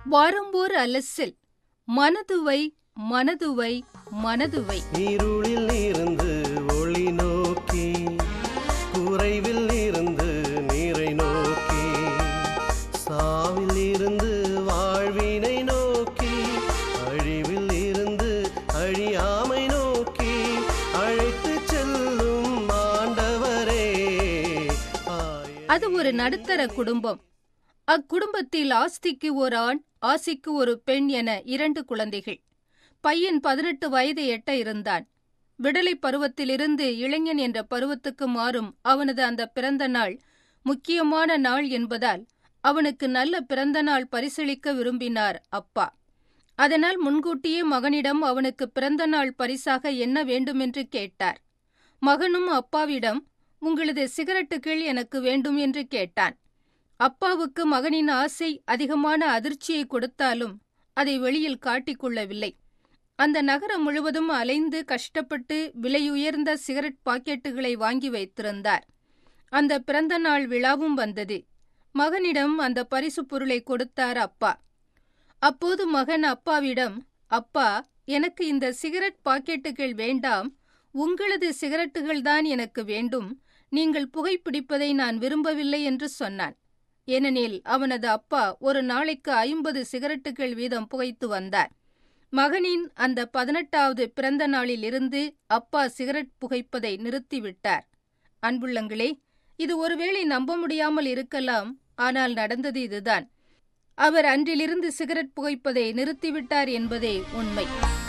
வாரம்போர் அலசில் மனதுவை மனதுவை மனதுவை. இருளில் இருந்து ஒளி நோக்கி, குறைவில் இருந்து நீரை நோக்கி, சாவில் இருந்து வாழ்வினை நோக்கி, அழிவில் இருந்து அழியாமை நோக்கி அழைத்து செல்லும் ஆண்டவரே. அது ஒரு நடுத்தர குடும்பம். அக்குடும்பத்தில் ஆஸ்திக்கு ஒரு ஆண், ஆசிக்கு ஒரு பெண் என 2 குழந்தைகள். பையன் 18 வயதை எட்ட இருந்தான். விடலை பருவத்திலிருந்து இளைஞன் என்ற பருவத்துக்கு மாறும் அவனது அந்த பிறந்த நாள் முக்கியமான நாள் என்பதால் அவனுக்கு நல்ல பிறந்த நாள் பரிசளிக்க விரும்பினார் அப்பா. அதனால் முன்கூட்டியே மகனிடம் அவனுக்கு பிறந்த நாள் பரிசாக என்ன வேண்டுமென்று கேட்டார். மகனும் அப்பாவிடம் உங்களது சிகரெட்டுகள் எனக்கு வேண்டும் என்று கேட்டான். அப்பாவுக்கு மகனின் ஆசை அதிகமான அதிர்ச்சியை கொடுத்தாலும் அதை வெளியில் காட்டிக்கொள்ளவில்லை. அந்த நகரம் முழுவதும் அலைந்து கஷ்டப்பட்டு விலையுயர்ந்த சிகரெட் பாக்கெட்டுகளை வாங்கி வைத்திருந்தார். அந்த பிறந்த நாள் விழாவும் வந்தது. மகனிடம் அந்த பரிசு பொருளை கொடுத்தார் அப்பா. அப்போது மகன் அப்பாவிடம், அப்பா, எனக்கு இந்த சிகரெட் பாக்கெட்டுகள் வேண்டாம், உங்களது சிகரெட்டுகள்தான் எனக்கு வேண்டும், நீங்கள் புகைப்பிடிப்பதை நான் விரும்பவில்லை என்று சொன்னான். ஏனெனில் அவனது அப்பா ஒரு நாளைக்கு 50 சிகரெட்டுகள் வீதம் புகைத்து வந்தார். மகனின் அந்த 18வது பிறந்த நாளில் இருந்து அப்பா சிகரெட் புகைப்பதை நிறுத்திவிட்டார். அன்புள்ளங்களே, இது ஒருவேளை நம்ப முடியாமல் இருக்கலாம், ஆனால் நடந்தது இதுதான். அவர் அன்றிலிருந்து சிகரெட் புகைப்பதை நிறுத்திவிட்டார் என்பதே உண்மை.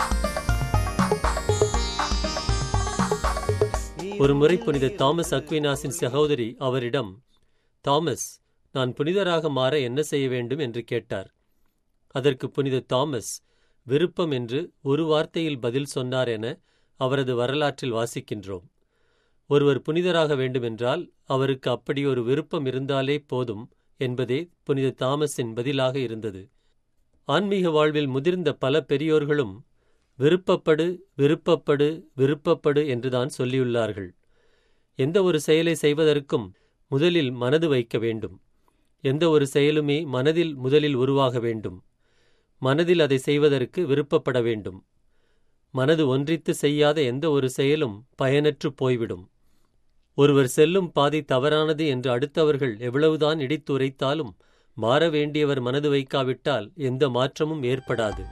ஒருமுறை புனித தாமஸ் அக்வினாஸின் சகோதரி அவரிடம், தாமஸ், நான் புனிதராக மாற என்ன செய்ய வேண்டும் என்று கேட்டார். அதற்கு புனித தாமஸ் விருப்பம் என்று ஒரு வார்த்தையில் பதில் சொன்னார் என அவரது வரலாற்றில் வாசிக்கின்றோம். ஒருவர் புனிதராக வேண்டுமென்றால் அவருக்கு அப்படி ஒரு விருப்பம் இருந்தாலே போதும் என்பதே புனித தாமஸின் பதிலாக இருந்தது. ஆன்மீக வாழ்வில் முதிர்ந்த பல பெரியோர்களும் விருப்பப்படு விருப்பப்படு விருப்பப்படு என்றுதான் சொல்லியுள்ளார்கள். எந்த ஒரு செயலை செய்வதற்கும் முதலில் மனது வைக்க வேண்டும். எந்த ஒரு செயலுமே மனதில் முதலில் உருவாக வேண்டும். மனதில் அதை செய்வதற்கு விருப்பப்பட வேண்டும். மனது ஒன்றித்து செய்யாத எந்த ஒரு செயலும் பயனற்று போய்விடும். ஒருவர் செல்லும் பாதை தவறானது என்று அடுத்தவர்கள் எவ்வளவுதான் இடித்துரைத்தாலும் மாற வேண்டியவர் மனது வைக்காவிட்டால் எந்த மாற்றமும் ஏற்படாது.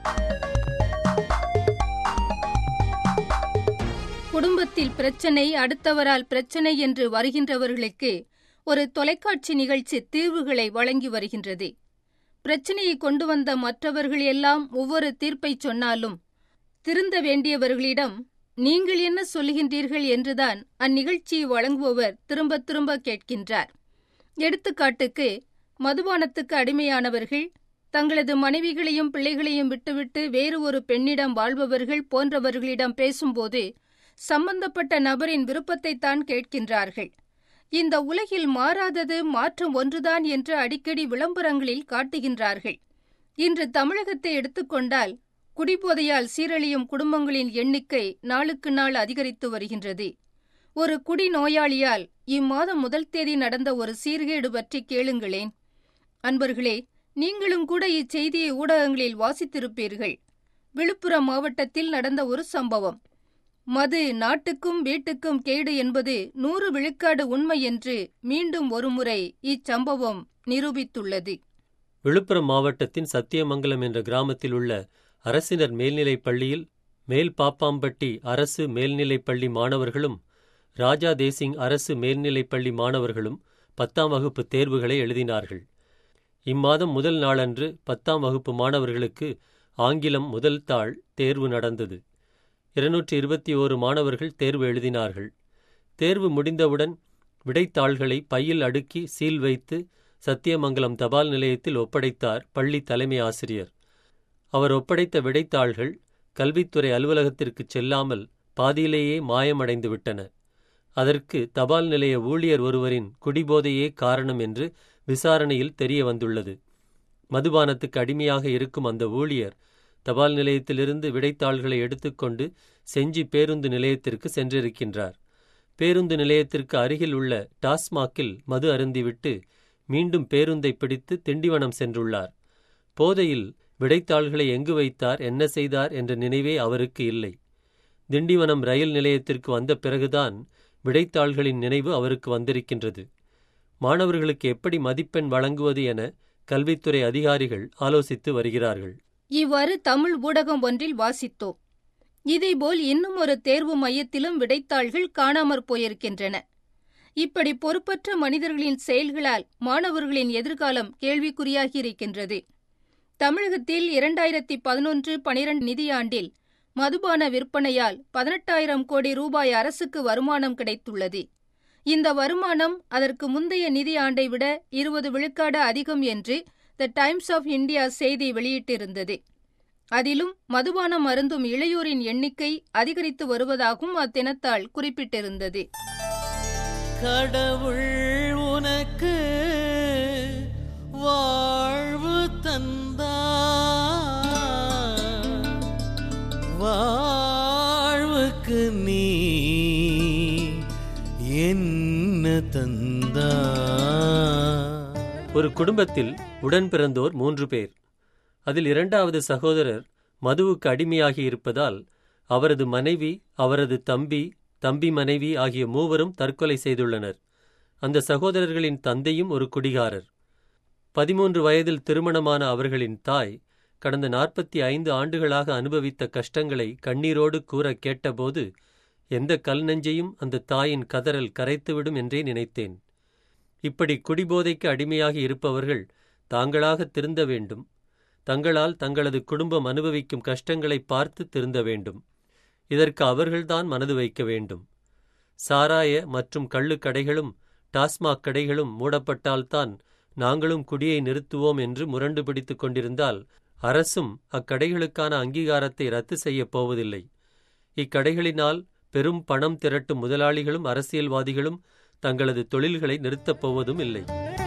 குடும்பத்தில் பிரச்சனை, அடுத்தவரால் பிரச்சனை என்று வருகின்றவர்களுக்கு ஒரு தொலைக்காட்சி நிகழ்ச்சி தீர்வுகளை வழங்கி வருகின்றது. பிரச்சனையை கொண்டு வந்த மற்றவர்கள் எல்லாம் ஒவ்வொரு தீர்ப்பை சொன்னாலும் திருந்த வேண்டியவர்களிடம் நீங்கள் என்ன சொல்லுகின்றீர்கள் என்றுதான் அந்நிகழ்ச்சியை வழங்குபவர் திரும்ப திரும்ப கேட்கின்றார். எடுத்துக்காட்டுக்கு, மதுபானத்துக்கு அடிமையானவர்கள், தங்களது மனைவிகளையும் பிள்ளைகளையும் விட்டுவிட்டு வேறு ஒரு பெண்ணிடம் வாழ்பவர்கள் போன்றவர்களிடம் பேசும்போது சம்பந்தப்பட்ட நபரின் விருப்பத்தைத்தான் கேட்கின்றார்கள். இந்த உலகில் மாறாதது மாற்றம் ஒன்றுதான் என்று அடிக்கடி விளம்பரங்களில் காட்டுகின்றார்கள். இன்று தமிழகத்தை எடுத்துக்கொண்டால் குடிபோதையால் சீரழியும் குடும்பங்களின் எண்ணிக்கை நாளுக்கு நாள் அதிகரித்து வருகின்றது. ஒரு குடிநோயாளியால் இம்மாதம் 1 தேதி நடந்த ஒரு சீர்கேடு பற்றி கேளுங்களேன். அன்பர்களே, நீங்களும் கூட இச்செய்தியை ஊடகங்களில் வாசித்திருப்பீர்கள். விழுப்புரம் மாவட்டத்தில் நடந்த ஒரு சம்பவம். மது நாட்டுக்கும் வீட்டுக்கும் கேடு என்பது 100 விழுக்காடு உண்மை என்று மீண்டும் ஒருமுறை இச்சம்பவம் நிரூபித்துள்ளது. விழுப்புரம் மாவட்டத்தின் சத்தியமங்கலம் என்ற கிராமத்தில் உள்ள அரசினர் மேல்நிலைப் பள்ளியில் மேல் பாப்பாம்பட்டி அரசு மேல்நிலைப் பள்ளி மாணவர்களும் ராஜா தேசிங் அரசு மேல்நிலைப் பள்ளி மாணவர்களும் 10ஆம் வகுப்பு தேர்வுகளை எழுதினார்கள். இம்மாதம் முதல் நாளன்று 10ஆம் வகுப்பு மாணவர்களுக்கு ஆங்கிலம் முதல் தாள் தேர்வு நடந்தது. 221 மாணவர்கள் தேர்வு எழுதினார்கள். தேர்வு முடிந்தவுடன் விடைத்தாள்களை பையில் அடுக்கி சீல் வைத்து சத்தியமங்கலம் தபால் நிலையத்தில் ஒப்படைத்தார் பள்ளி தலைமை ஆசிரியர். அவர் ஒப்படைத்த விடைத்தாள்கள் கல்வித்துறை அலுவலகத்திற்கு செல்லாமல் பாதியிலேயே மாயமடைந்து விட்டன. அதற்கு தபால் நிலைய ஊழியர் ஒருவரின் குடிபோதையே காரணம் என்று விசாரணையில் தெரிய வந்துள்ளது. மதுபானத்துக்கு அடிமையாக இருக்கும் அந்த ஊழியர் தபால் நிலையத்திலிருந்து விடைத்தாள்களை எடுத்துக்கொண்டு செஞ்சி பேருந்து நிலையத்திற்கு சென்றிருக்கின்றார். பேருந்து நிலையத்திற்கு அருகில் உள்ள டாஸ்மாகில் மது அருந்திவிட்டு மீண்டும் பேருந்தை பிடித்து திண்டிவனம் சென்றுள்ளார். போதையில் விடைத்தாள்களை எங்கு வைத்தார், என்ன செய்தார் என்ற நினைவே அவருக்கு இல்லை. திண்டிவனம் ரயில் நிலையத்திற்கு வந்த பிறகுதான் விடைத்தாள்களின் நினைவு அவருக்கு வந்திருக்கின்றது. மாணவர்களுக்கு எப்படி மதிப்பெண் வழங்குவது என கல்வித்துறை அதிகாரிகள் ஆலோசித்து வருகிறார்கள். இவ்வாறு தமிழ் ஊடகம் ஒன்றில் வாசித்தோம். இதேபோல் இன்னும் ஒரு தேர்வு மையத்திலும் விடைத்தாள்கள் காணாமற் போயிருக்கின்றன. இப்படி பொறுப்பற்ற மனிதர்களின் செயல்களால் மாணவர்களின் எதிர்காலம் கேள்விக்குறியாகியிருக்கின்றது. தமிழகத்தில் 2011-12 நிதியாண்டில் மதுபான விற்பனையால் 18,000 கோடி ரூபாய் அரசுக்கு வருமானம் கிடைத்துள்ளது. இந்த வருமானம் அதற்கு முந்தைய நிதியாண்டை விட 20 விழுக்காடு அதிகம் என்று தி டைம்ஸ் ஆஃப் இந்தியா செய்தி வெளியிட்டிருந்தது. அதிலும் மதுபானம் அருந்தும் இளையோரின் எண்ணிக்கை அதிகரித்து வருவதாகவும் அத்தினத்தால் குறிப்பிட்டிருந்தது. கடவுள் உனக்கு வாழ்வு தந்தார், வாழ்வுக்கு நீ என்ன தந்தார். ஒரு குடும்பத்தில் உடன் பிறந்தோர் 3 பேர். அதில் 2வது சகோதரர் மதுவுக்கு அடிமையாகி இருப்பதால் அவரது மனைவி, அவரது தம்பி, தம்பி மனைவி ஆகிய 3வரும் தற்கொலை செய்துள்ளனர். அந்த சகோதரர்களின் தந்தையும் ஒரு குடிகாரர். 13 வயதில் திருமணமான அவர்களின் தாய் கடந்த 45 ஆண்டுகளாக அனுபவித்த கஷ்டங்களை கண்ணீரோடு கூற கேட்டபோது எந்த கல் நெஞ்சையும் அந்த தாயின் கதறல் கரைத்துவிடும் என்றே நினைத்தேன். இப்படி குடிபோதைக்கு அடிமையாகி இருப்பவர்கள் தாங்களாக திருந்த வேண்டும். தங்களால் தங்களது குடும்பம் அனுபவிக்கும் கஷ்டங்களை பார்த்து திருந்த வேண்டும். இதற்கு அவர்கள்தான் மனது வைக்க வேண்டும். சாராய மற்றும் கள்ளுக்கடைகளும் டாஸ்மாக் கடைகளும் மூடப்பட்டால்தான் நாங்களும் குடியை நிறுத்துவோம் என்று முரண்டு பிடித்துக் கொண்டிருந்தால் அரசும் அக்கடைகளுக்கான அங்கீகாரத்தை ரத்து செய்யப் போவதில்லை. இக்கடைகளினால் பெரும் பணம் திரட்டும் முதலாளிகளும் அரசியல்வாதிகளும் தங்களது தொழில்களை நிறுத்தப் போவதும் இல்லை.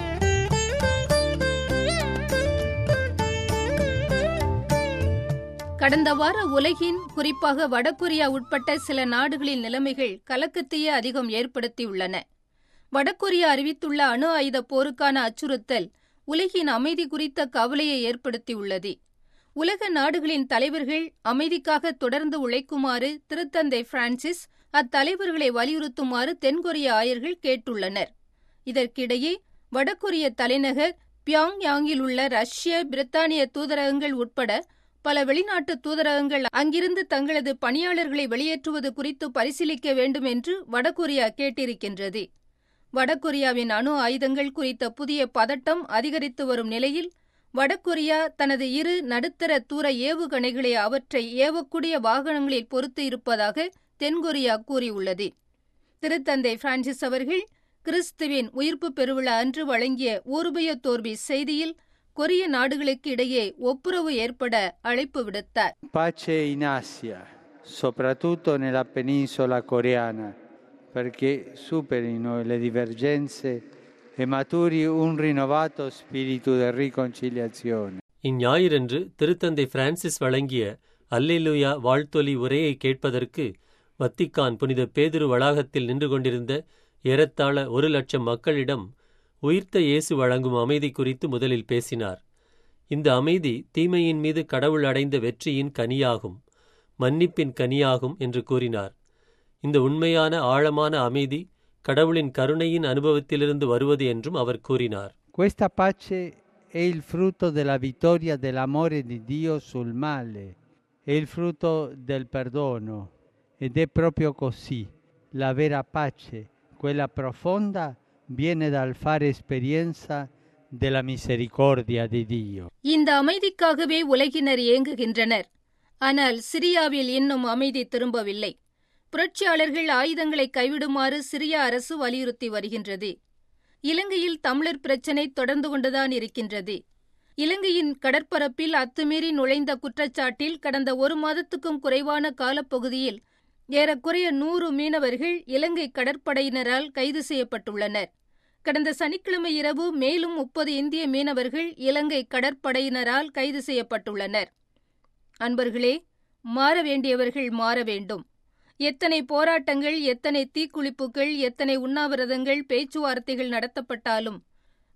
கடந்த வார உலகின், குறிப்பாக வடகொரியா உட்பட்ட சில நாடுகளின் நிலைமைகள் கலக்கத்தையே அதிகம் ஏற்படுத்தியுள்ளன. வடகொரியா அறிவித்துள்ள அணு ஆயுத போருக்கான அச்சுறுத்தல் உலகின் அமைதி குறித்த கவலையை ஏற்படுத்தியுள்ளது. உலக நாடுகளின் தலைவர்கள் அமைதிக்காக தொடர்ந்து உழைக்குமாறு திருத்தந்தை பிரான்சிஸ் அத்தலைவர்களை வலியுறுத்துமாறு தென்கொரிய ஆயர்கள் கேட்டுள்ளனர். இதற்கிடையே வடகொரிய தலைநகர் பியாங்யாங்கில் உள்ள ரஷ்ய, பிரித்தானிய தூதரகங்கள் உட்பட பல வெளிநாட்டு தூதரகங்கள் அங்கிருந்து தங்களது பணியாளர்களை வெளியேற்றுவது குறித்து பரிசீலிக்க வேண்டும் என்று வடகொரியா கேட்டிருக்கின்றது. வடகொரியாவின் அணு ஆயுதங்கள் குறித்த புதிய பதட்டம் அதிகரித்து வரும் நிலையில் வடகொரியா தனது 2 நடுத்தர தூர ஏவுகணைகளை அவற்றை ஏவக்கூடிய வாகனங்களில் பொறுத்து இருப்பதாக தென்கொரியா கூறியுள்ளது. திருத்தந்தை பிரான்சிஸ் அவர்கள் கிறிஸ்துவின் உயிர்ப்பு பெருவிழா அன்று வழங்கிய ஊர்பய தோர்பி செய்தியில் கொரிய நாடுகளுக்கு இடையே ஒப்புரவு ஏற்பட அழைப்பு விடுத்தார். Pace in Asia, soprattutto nella penisola coreana, perché superino le divergenze e maturi un rinnovato spirito di riconciliazione. இந்ஞாயிறன்று திருத்தந்தை பிரான்சிஸ் வழங்கிய அல்லேலூயா வாழ்த்தொலி உரையை கேட்பதற்கு வத்திக்கான் புனித பேதுரு வளாகத்தில் நின்று கொண்டிருந்த ஏறத்தாழ 1,00,000 மக்களிடம் உயிர்த்த இயேசு வழங்கும் அமைதி குறித்து முதலில் பேசினார். இந்த அமைதி தீமையின் மீது கடவுள் அடைந்த வெற்றியின் கனியாகும், மன்னிப்பின் கனியாகும் என்று கூறினார். இந்த உண்மையான ஆழமான அமைதி கடவுளின் கருணையின் அனுபவத்திலிருந்து வருவது என்றும் அவர் கூறினார். Questa pace è il frutto della vittoria dell'amore di Dio sul male, è il frutto del perdono ed è proprio così. La vera pace, quella profonda, viene dal fare esperienza della misericordia di Dio. இந்த அமைதிக்காகவே உலகினர் ஏங்குகின்றனர். ஆனால் சிரியாவில் இன்னும் அமைதி திரும்பவில்லை. புரட்சியாளர்கள் ஆயுதங்களை கைவிடுமாறு Syria அரசு வலியுறுத்தி வருகின்றது. இலங்கையில் தமிழர் பிரச்சினை தொடர்ந்து கொண்டுதான் இருக்கின்றது. இலங்கையின் கடற்பரப்பில் அத்துமீறி நுழைந்த குற்றச்சாட்டில் கடந்த 1 மாதத்துக்கும் குறைவான காலப்பகுதியில் ஏறக்குறைய 100 மீனவர்கள் இலங்கை கடற்படையினரால் கைது செய்யப்பட்டுள்ளனர். கடந்த சனிக்கிழமை இரவு மேலும் 30 இந்திய மீனவர்கள் இலங்கை கடற்படையினரால் கைது செய்யப்பட்டுள்ளனர். அன்பர்களே, மாற வேண்டியவர்கள் மாற வேண்டும். எத்தனை போராட்டங்கள், எத்தனை தீக்குளிப்புகள், எத்தனை உண்ணாவிரதங்கள், பேச்சுவார்த்தைகள் நடத்தப்பட்டாலும்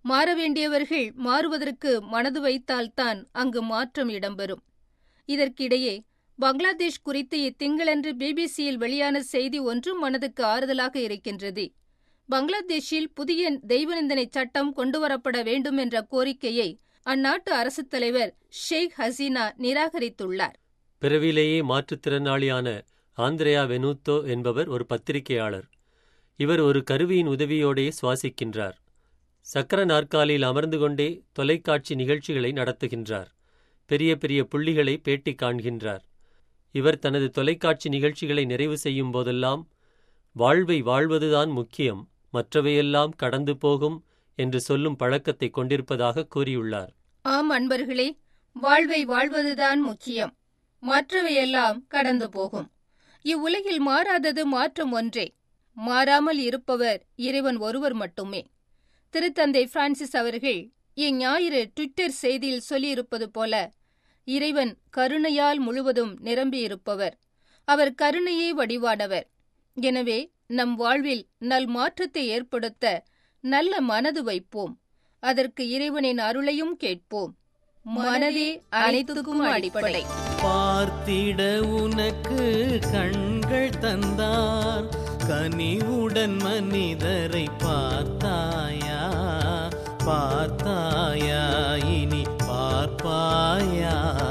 மாற வேண்டியவர்கள் மாறுவதற்கு மனது வைத்தால்தான் அங்கு மாற்றம் இடம்பெறும். இதற்கிடையே பங்களாதேஷ் குறித்து இத்திங்களன்று பிபிசியில் வெளியான செய்தி ஒன்றும் மனதுக்கு ஆறுதலாக இருக்கின்றது. பங்களாதேஷில் புதிய தெய்வநிந்தனை சட்டம் கொண்டுவரப்பட வேண்டும் என்ற கோரிக்கையை அந்நாட்டு அரசுத் தலைவர் ஷேக் ஹசீனா நிராகரித்துள்ளார். பிறவிலேயே மாற்றுத்திறனாளியான ஆந்திரேயா வெனூத்தோ என்பவர் ஒரு பத்திரிகையாளர். இவர் ஒரு கருவியின் உதவியோடே சுவாசிக்கின்றார். சக்கர நாற்காலியில் அமர்ந்து கொண்டே தொலைக்காட்சி நிகழ்ச்சிகளை நடத்துகின்றார். பெரிய பெரிய புள்ளிகளை பேட்டி காண்கின்றார். இவர் தனது தொலைக்காட்சி நிகழ்ச்சிகளை நிறைவு செய்யும் போதெல்லாம் வாழ்வை வாழ்வதுதான் முக்கியம், மற்றவையெல்லாம் கடந்து போகும் என்று சொல்லும் பழக்கத்தை கொண்டிருப்பதாக கூறியுள்ளார். ஆம் அன்பர்களே, வாழ்வை வாழ்வதுதான் முக்கியம், மற்றவையெல்லாம் கடந்து போகும். இவ்வுலகில் மாறாதது மாற்றம் ஒன்றே. மாறாமல் இருப்பவர் இறைவன் ஒருவர் மட்டுமே. திருத்தந்தை பிரான்சிஸ் அவர்கள் இஞ்ஞாயிறு ட்விட்டர் செய்தியில் சொல்லியிருப்பது போல, இறைவன் கருணையால் முழுவதும் நிரம்பியிருப்பவர். அவர் கருணையே வடிவானவர். எனவே நம் வாழ்வில் நல் மாற்றத்தை ஏற்படுத்த நல்ல மனது வைப்போம். அதற்கு இறைவனின் அருளையும் கேட்போம். மனதே அனைத்துக்கும் அடிப்படை. பார்த்திட உனக்கு கண்கள் தந்தார், கனிவுடன் மனிதரை பார்த்தாயா, பார்த்தாயா, இனி பார்ப்பாயா.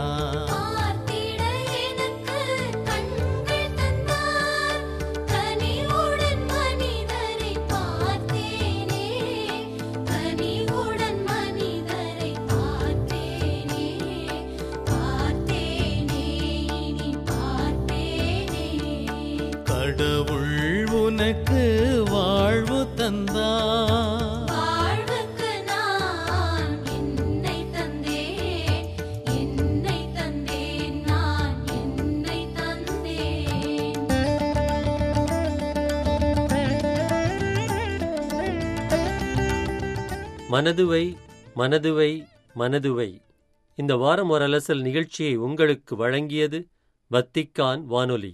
கடவுள் உனக்கு வாழ்வு தந்தார், வாழ்வுக்கு நான் என்னை தந்தேன், என்னை தந்தேன், நான் என்னை தந்தேன். மனதுவை மனதுவை மனதுவை. இந்த வாரம் ஒரு அலசல் நிகழ்ச்சியை உங்களுக்கு வழங்கியது வத்திக்கான் வானொலி.